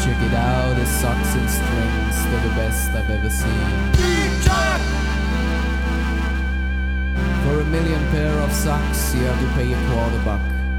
Check it out, his socks and strings, they're the best I've ever seen. For a million pair of socks, you have to pay a $1 buck.